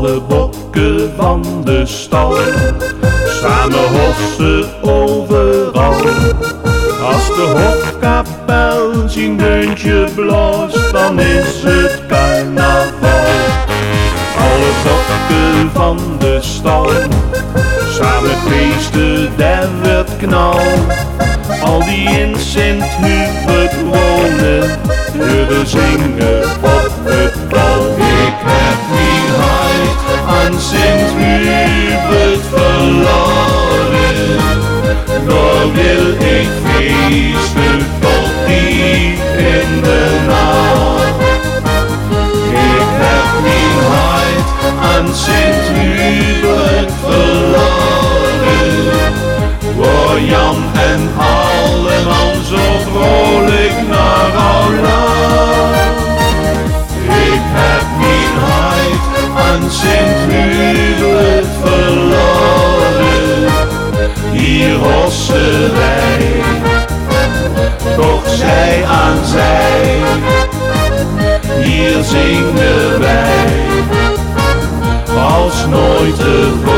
Alle bokken van de stal, samen hossen overal. Als de hofkapel zijn deuntje blaast, dan is het carnaval. Alle bokken van de stal, samen feesten, daar werd knal. Al die in Sint-Hubert wonen, jullie zingen op het bal. Ik heb mijn hart aan Sint-Hubert verloren, daar wil ik feesten tot diep in de nacht. Ik heb mijn hart aan Sint-Hubert verloren, waar Jan en allemaal zo vrolijk naar Holland. Ik heb mijn hart aan Sint-Hubert verloren, hier hossen wij, toch zij aan zij, hier zingen wij, als nooit tevoren.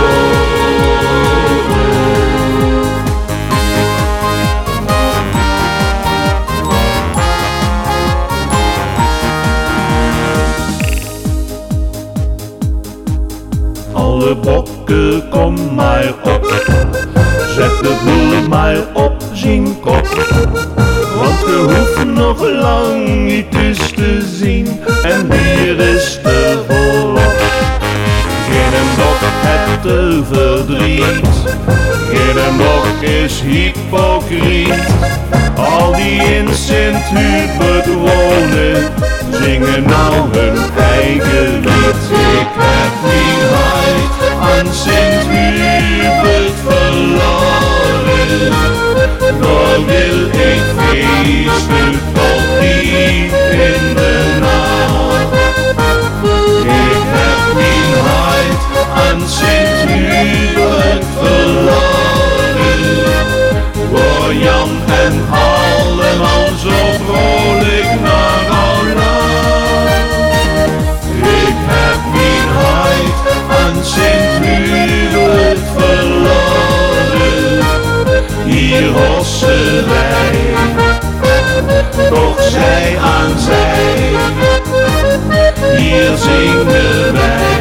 Alle bokken, kom maar op, zet de boel maar op zijn kop. Want we hoeven nog lang niet eens te zien, en hier is de volop. Geen blok het te verdriet, geen blok is hypocriet. Al die in Sint-Hubert wonen, zingen nou hun eigen lied. Ik heb mijn hart aan Sint-Hubert verloren, daar wil ik feesten tot diep in de nacht. Ik heb mijn hart aan Sint-Hubert verloren, waar Jan en allemaal zo vrolijk naar Holland. Ik heb mijn hart aan Sint-Hubert verloren, hier hossen wij, toch zij aan zij, hier zingen wij,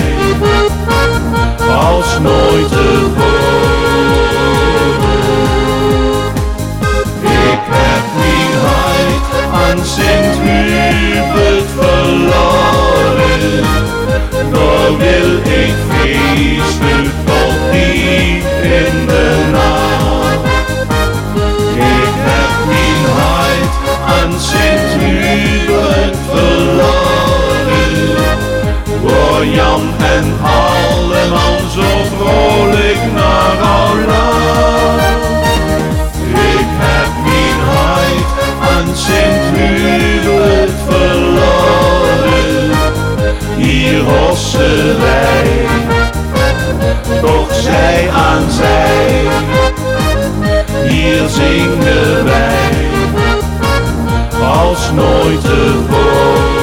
als nooit tevoren. Ik heb mijn hart aan Sint-Hubert verloren, daar wil ik feesten tot diep in de nacht. Ik heb mijn hart aan Sint-Hubert verloren, waar Jan en allemaal zo vrolijk naar Holland. Ik heb mijn hart aan Sint-Hubert verloren, hier hossen wij, toch zij aan zij, hier zingen wij, als nooit tevoren.